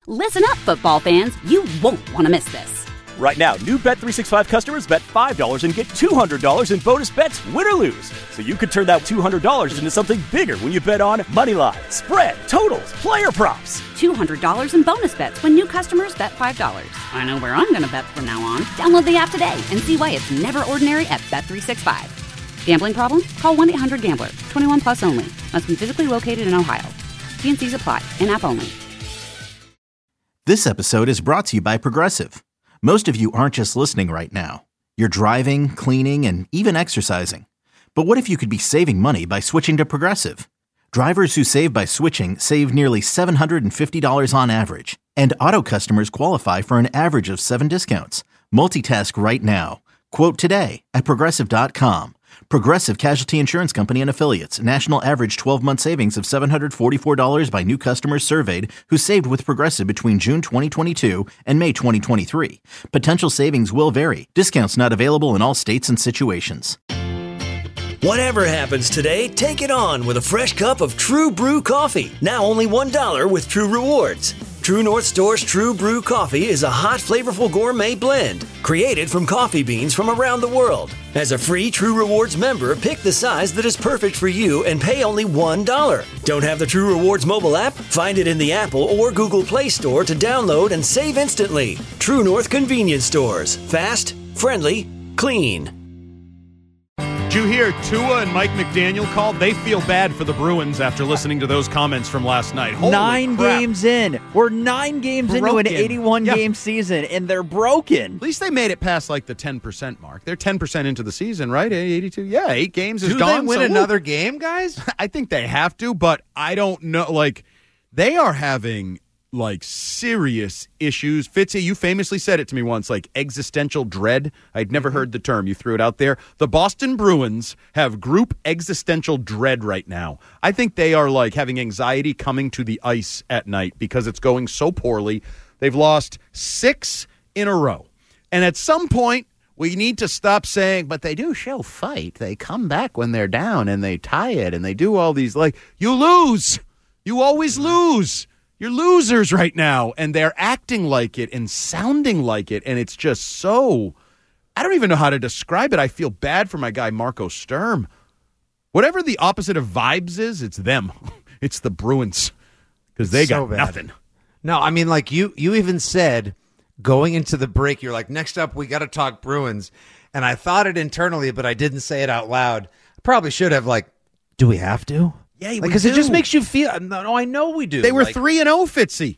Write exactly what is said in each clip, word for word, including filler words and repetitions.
Listen up, football fans. You won't want to miss this. Right now, new Bet three sixty-five customers bet five dollars and get two hundred dollars in bonus bets, win or lose. So you could turn that two hundred dollars into something bigger when you bet on money line, spread, totals, player props. two hundred dollars in bonus bets when new customers bet five dollars. I know where I'm going to bet from now on. Download the app today and see why it's never ordinary at Bet three sixty-five. Gambling problem? Call one eight hundred gambler. twenty-one plus only. Must be physically located in Ohio. T and C's apply. In-app only. This episode is brought to you by Progressive. Most of you aren't just listening right now. You're driving, cleaning, and even exercising. But what if you could be saving money by switching to Progressive? Drivers who save by switching save nearly seven hundred fifty dollars on average. And auto customers qualify for an average of seven discounts. Multitask right now. Quote today at Progressive dot com. Progressive Casualty Insurance Company and Affiliates. National average twelve-month savings of seven hundred forty-four dollars by new customers surveyed who saved with Progressive between June twenty twenty-two and May twenty twenty-three. Potential savings will vary. Discounts not available in all states and situations. Whatever happens today, take it on with a fresh cup of True Brew coffee. Now only one dollar with True Rewards. True North Store's True Brew coffee is a hot, flavorful gourmet blend created from coffee beans from around the world. As a free True Rewards member, pick the size that is perfect for you and pay only one dollar. Don't have the True Rewards mobile app? Find it in the Apple or Google Play Store to download and save instantly. True North Convenience Stores. Fast, friendly, clean. Did you hear Tua and Mike McDaniel called? They feel bad for the Bruins after listening to those comments from last night. Holy nine crap. games in. We're nine games broken. into an eighty-one yeah. game season, and they're broken. At least they made it past like the ten percent mark. They're ten percent into the season, right? eighty-two Yeah, eight games is Do gone. Do they win so, another woo. game, guys? I think they have to, but I don't know. Like, they are having like serious issues. Fitzy, you famously said it to me once, like existential dread. I'd never heard the term. You threw it out there. The Boston Bruins have group existential dread right now. I think they are like having anxiety coming to the ice at night because it's going so poorly. They've lost six in a row. And at some point, we need to stop saying, but they do show fight. They come back when they're down and they tie it and they do all these, like, you lose. You always lose. You're losers right now, and they're acting like it and sounding like it, and it's just so – I don't even know how to describe it. I feel bad for my guy Marco Sturm. Whatever the opposite of vibes is, it's them. It's the Bruins because they so got bad. nothing. No, I mean, like, you, you even said going into the break, you're like, next up, we got to talk Bruins. And I thought it internally, but I didn't say it out loud. I probably should have, like, do we have to? Yeah, because like, it just makes you feel. No, I know we do. They were like, three and zero, Fitzy.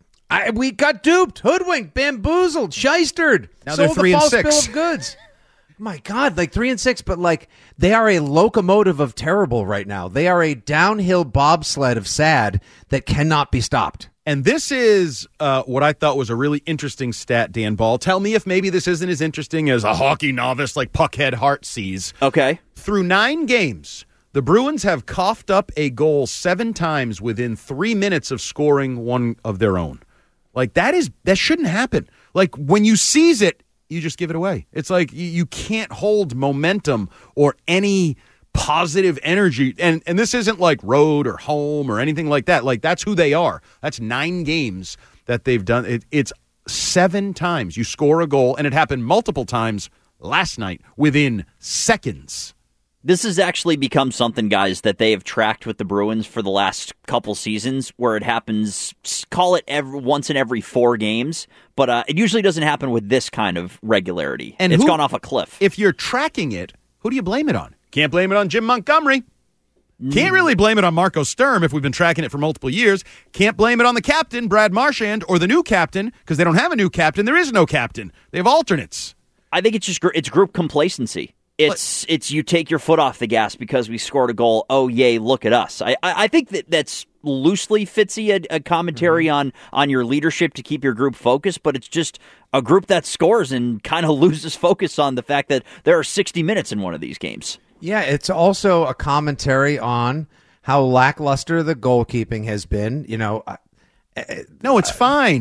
I, we got duped, hoodwinked, bamboozled, shystered. Now sold they're three the and false six. bill of goods. My God, like three and six, but like they are a locomotive of terrible right now. They are a downhill bobsled of sad that cannot be stopped. And this is uh, what I thought was a really interesting stat, Dan Ball. Tell me if maybe this isn't as interesting as a hockey novice like Puckhead Hart sees. Okay. Through nine games, the Bruins have coughed up a goal seven times within three minutes of scoring one of their own. Like, that is that shouldn't happen. Like, when you seize it, you just give it away. It's like you, you can't hold momentum or any positive energy. And and this isn't like road or home or anything like that. Like, that's who they are. That's nine games that they've done. It, it's seven times you score a goal, and it happened multiple times last night within seconds. This has actually become something, guys, that they have tracked with the Bruins for the last couple seasons, where it happens, call it every, once in every four games, but uh, it usually doesn't happen with this kind of regularity. And it's who, gone off a cliff. If you're tracking it, who do you blame it on? Can't blame it on Jim Montgomery. Mm. Can't really blame it on Marco Sturm if we've been tracking it for multiple years. Can't blame it on the captain, Brad Marchand, or the new captain, because they don't have a new captain. There is no captain. They have alternates. I think it's just it's group complacency. It's it's you take your foot off the gas because we scored a goal. Oh, yay, look at us. I I, I think that that's loosely, Fitzy, a, a commentary mm-hmm. on, on your leadership to keep your group focused, but it's just a group that scores and kind of loses focus on the fact that there are sixty minutes in one of these games. Yeah, it's also a commentary on how lackluster the goalkeeping has been. You know, uh, No, it's uh, fine.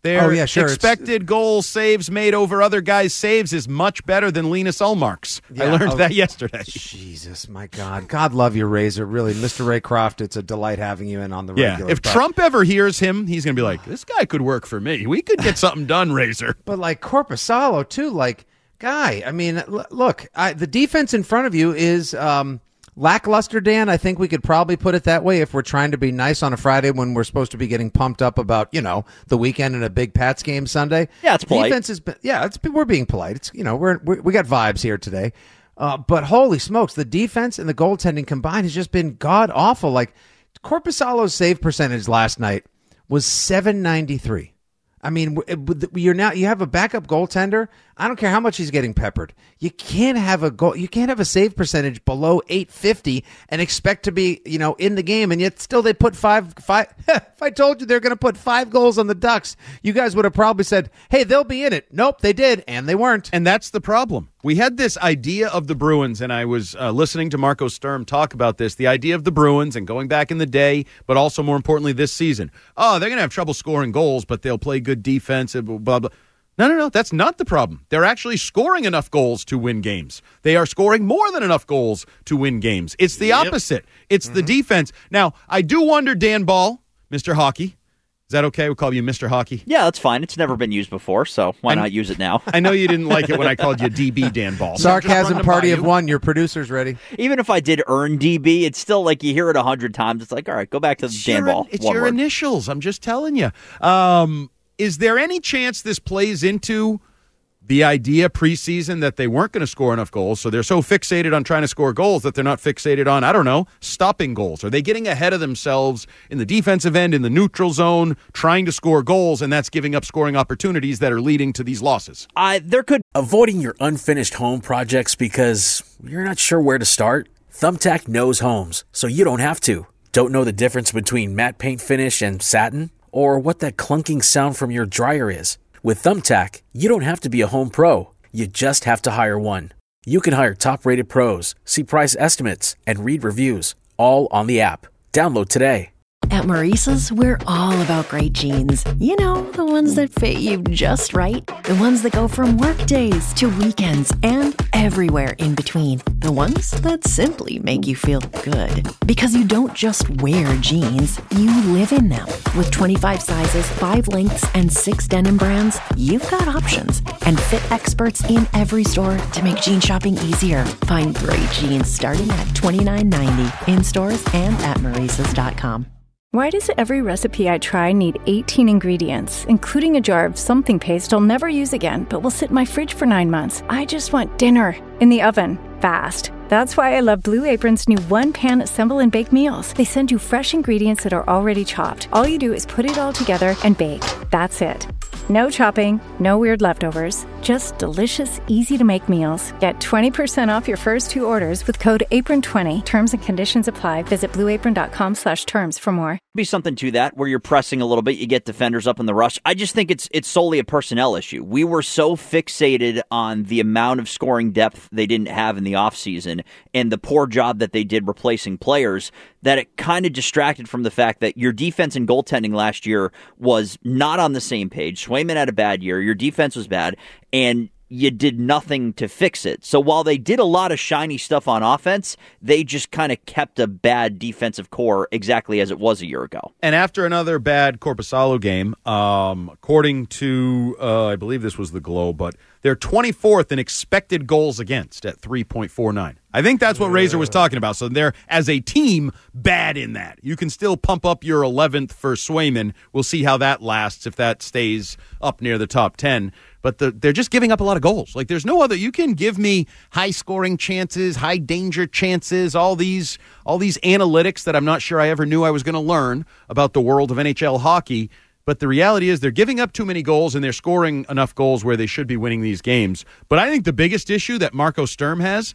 Their Oh, yeah, sure. expected goal saves made over other guys' saves is much better than Linus Ullmark's. I Yeah, learned oh, that yesterday. Jesus, my God. God love you, Razor. Really, Mister Ray Croft, it's a delight having you in on the Yeah, regular. if but, Trump ever hears him, he's going to be like, this guy could work for me. We could get something done, Razor. But like Corpusalo, too, like, guy, I mean, l- look, I, the defense in front of you is um, lackluster, Dan. I think we could probably put it that way if we're trying to be nice on a Friday when we're supposed to be getting pumped up about, you know, the weekend and a big Pats game Sunday. Yeah, it's polite. Defense is, yeah, it's, we're being polite. It's, you know, we're, we're we got vibes here today. Uh, but holy smokes, the defense and the goaltending combined has just been god awful. Like Corpusalo's save percentage last night was seven ninety-three. I mean, you're now you have a backup goaltender. I don't care how much he's getting peppered. You can't have a goal. You can't have a save percentage below eight fifty and expect to be, you know, in the game. And yet, still, they put five. Five. If I told you they're going to put five goals on the Ducks, you guys would have probably said, "Hey, they'll be in it." Nope, they did, and they weren't. And that's the problem. We had this idea of the Bruins, and I was uh, listening to Marco Sturm talk about this, the idea of the Bruins and going back in the day, but also more importantly this season. Oh, they're going to have trouble scoring goals, but they'll play good defense, blah, blah, blah. No, no, no, that's not the problem. They're actually scoring enough goals to win games. They are scoring more than enough goals to win games. It's the yep. opposite. It's mm-hmm. the defense. Now, I do wonder, Dan Ball, Mister Hockey, is that okay? We'll call you Mister Hockey. Yeah, that's fine. It's never been used before, so why I'm, not use it now? I know you didn't like it when I called you D B, Dan Ball. Sarcasm party of one. Your producer's ready. Even if I did earn D B, it's still like you hear it a hundred times. It's like, all right, go back to the it's Dan your, Ball. It's one your word. initials. I'm just telling you. Um, is there any chance this plays into the idea preseason that they weren't going to score enough goals, so they're so fixated on trying to score goals that they're not fixated on, I don't know, stopping goals? Are they getting ahead of themselves in the defensive end, in the neutral zone, trying to score goals, and that's giving up scoring opportunities that are leading to these losses? I there could Avoiding your unfinished home projects because you're not sure where to start? Thumbtack knows homes, so you don't have to. Don't know the difference between matte paint finish and satin? Or what that clunking sound from your dryer is? With Thumbtack, you don't have to be a home pro. You just have to hire one. You can hire top-rated pros, see price estimates, and read reviews, all on the app. Download today. At Maurice's, we're all about great jeans. You know, the ones that fit you just right. The ones that go from work days to weekends and everywhere in between. The ones that simply make you feel good. Because you don't just wear jeans, you live in them. With twenty-five sizes, five lengths, and six denim brands, you've got options. And fit experts in every store to make jean shopping easier. Find great jeans starting at twenty-nine ninety in stores and at Maurices dot com. Why does every recipe I try need eighteen ingredients, including a jar of something paste I'll never use again, but will sit in my fridge for nine months? I just want dinner in the oven, fast. That's why I love Blue Apron's new one-pan assemble and bake meals. They send you fresh ingredients that are already chopped. All you do is put it all together and bake. That's it. No chopping, no weird leftovers, just delicious, easy-to-make meals. Get twenty percent off your first two orders with code apron twenty. Terms and conditions apply. Visit blueapron.com slash terms for more. Be something to that where you're pressing a little bit, you get defenders up in the rush. I just think it's it's solely a personnel issue. We were so fixated on the amount of scoring depth they didn't have in the offseason and the poor job that they did replacing players that it kind of distracted from the fact that your defense and goaltending last year was not on the same page. Swayman had a bad year. Your defense was bad, and you did nothing to fix it. So while they did a lot of shiny stuff on offense, they just kind of kept a bad defensive core exactly as it was a year ago. And after another bad Korpisalo game, um, according to, uh, I believe this was the Globe, but they're twenty-fourth in expected goals against at three point four nine. I think that's what Razor was talking about. So they're, as a team, bad in that. You can still pump up your eleventh for Swayman. We'll see how that lasts if that stays up near the top ten. But the, they're just giving up a lot of goals. Like, there's no other. You can give me high-scoring chances, high-danger chances, all these all these analytics that I'm not sure I ever knew I was going to learn about the world of N H L hockey. But the reality is they're giving up too many goals, and they're scoring enough goals where they should be winning these games. But I think the biggest issue that Marco Sturm has,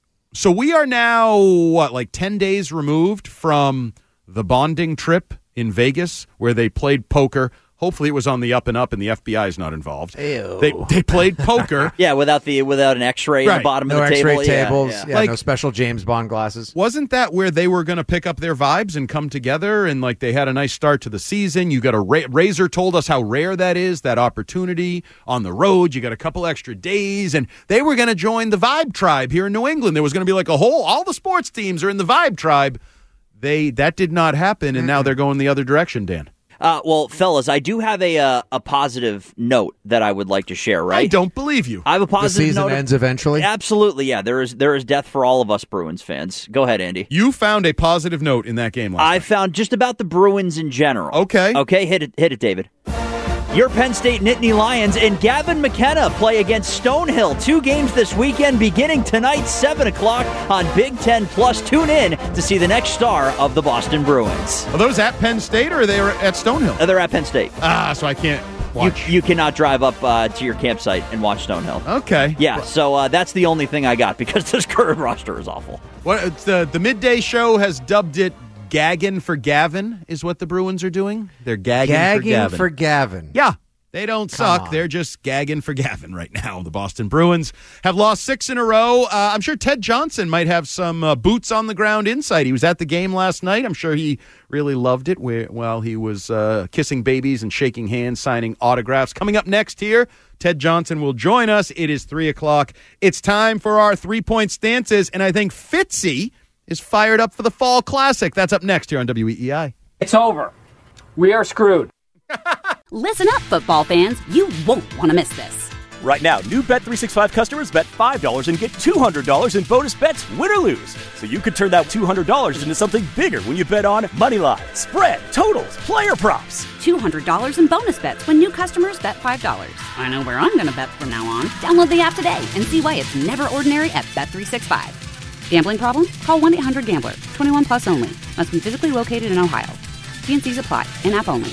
so we are now, what, like ten days removed from the bonding trip in Vegas where they played poker. Hopefully it was on the up and up and the F B I is not involved. Ew. They they played poker. Yeah, without the without an X-ray in Right. the bottom No of the X-ray table. Yeah, tables. yeah. Yeah, Like- no special James Bond glasses. Wasn't that where they were going to pick up their vibes and come together and like they had a nice start to the season? You got a ra- Razor told us how rare that is, that opportunity on the road. You got a couple extra days and they were going to join the Vibe Tribe here in New England. There was going to be like a whole, all the sports teams are in the Vibe Tribe. They, that did not happen. And now they're going the other direction, Dan. Uh, well, fellas, I do have a uh, a positive note that I would like to share. Right? I don't believe you. I have a The positive season note. ends eventually. Absolutely, yeah. There is there is death for all of us Bruins fans. Go ahead, Andy. You found a positive note in that game last I night. found just about the Bruins in general. Okay. Okay, hit it, hit it, David. Your Penn State Nittany Lions and Gavin McKenna play against Stonehill. Two games this weekend, beginning tonight, seven o'clock on Big Ten Plus. Tune in to see the next star of the Boston Bruins. Are those at Penn State or are they at Stonehill? Uh, They're at Penn State. Ah, so I can't You, watch. you cannot drive up uh, to your campsite and watch Stonehill. Okay. Yeah, so uh, that's the only thing I got because this current roster is awful. What it's the the midday show has dubbed it "gagging for Gavin" is what the Bruins are doing. They're gagging, Gagging for Gavin. for Gavin. yeah, they don't suck. on. They're just gagging for Gavin right now. The Boston Bruins have lost six in a row. Uh, I'm sure Ted Johnson might have some uh, boots on the ground insight. He was at the game last night. I'm sure he really loved it where, while he was uh, kissing babies and shaking hands, signing autographs. Coming up next here, Ted Johnson will join us. It is three o'clock. It's time for our three-point stances, and I think Fitzy is fired up for the Fall Classic. That's up next here on W E E I. It's over. We are screwed. Listen up, football fans. You won't want to miss this. Right now, new Bet three sixty-five customers bet five dollars and get two hundred dollars in bonus bets, win or lose. So you could turn that two hundred dollars into something bigger when you bet on Moneyline, spread, totals, player props. two hundred dollars in bonus bets when new customers bet five dollars. I know where I'm going to bet from now on. Download the app today and see why it's never ordinary at Bet three sixty-five. Gambling problem? Call one eight hundred gambler. twenty-one plus only. Must be physically located in Ohio. T and C's apply. In-app only.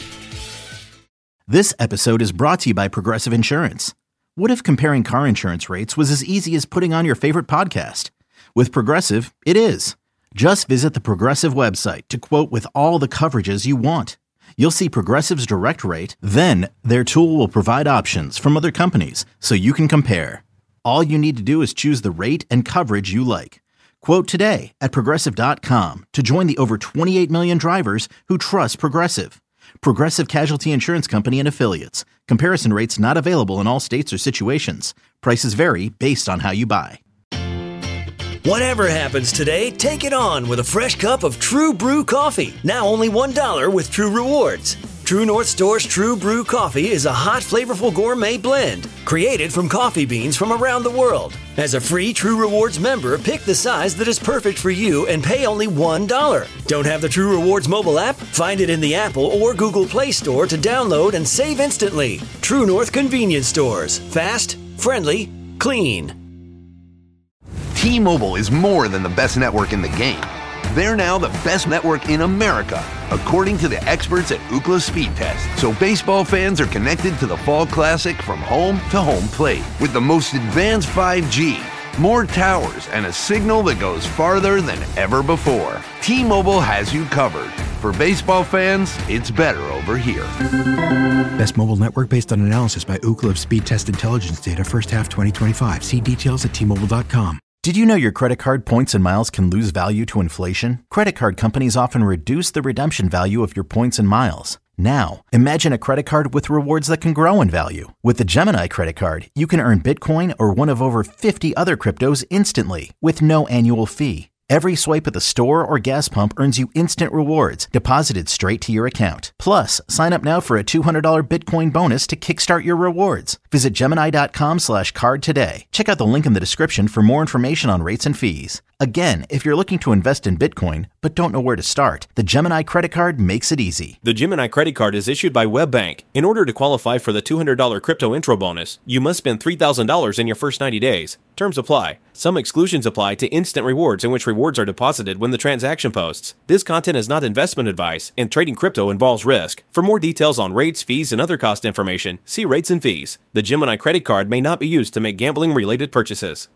This episode is brought to you by Progressive Insurance. What if comparing car insurance rates was as easy as putting on your favorite podcast? With Progressive, it is. Just visit the Progressive website to quote with all the coverages you want. You'll see Progressive's direct rate, then their tool will provide options from other companies so you can compare. All you need to do is choose the rate and coverage you like. Quote today at Progressive dot com to join the over twenty-eight million drivers who trust Progressive. Progressive Casualty Insurance Company and Affiliates. Comparison rates not available in all states or situations. Prices vary based on how you buy. Whatever happens today, take it on with a fresh cup of True Brew coffee. Now only one dollar with True Rewards. True North Store's True Brew coffee is a hot, flavorful gourmet blend created from coffee beans from around the world. As a free True Rewards member, pick the size that is perfect for you and pay only one dollar. Don't have the True Rewards mobile app? Find it in the Apple or Google Play Store to download and save instantly. True North Convenience Stores. Fast, friendly, clean. T-Mobile is more than the best network in the game. They're now the best network in America, according to the experts at Ookla Speed Test. So baseball fans are connected to the Fall Classic from home to home plate with the most advanced five G, more towers, and a signal that goes farther than ever before. T-Mobile has you covered. For baseball fans, it's better over here. Best mobile network based on analysis by Ookla of Speed Test Intelligence data first half twenty twenty-five. See details at T Mobile dot com. Did you know your credit card points and miles can lose value to inflation? Credit card companies often reduce the redemption value of your points and miles. Now, imagine a credit card with rewards that can grow in value. With the Gemini credit card, you can earn Bitcoin or one of over fifty other cryptos instantly with no annual fee. Every swipe at the store or gas pump earns you instant rewards deposited straight to your account. Plus, sign up now for a two hundred dollars Bitcoin bonus to kickstart your rewards. Visit Gemini.com slash card today. Check out the link in the description for more information on rates and fees. Again, if you're looking to invest in Bitcoin but don't know where to start, the Gemini credit card makes it easy. The Gemini credit card is issued by WebBank. In order to qualify for the two hundred dollars crypto intro bonus, you must spend three thousand dollars in your first ninety days. Terms apply. Some exclusions apply to instant rewards in which rewards are deposited when the transaction posts. This content is not investment advice, and trading crypto involves risk. For more details on rates, fees, and other cost information, see rates and fees. The Gemini credit card may not be used to make gambling-related purchases.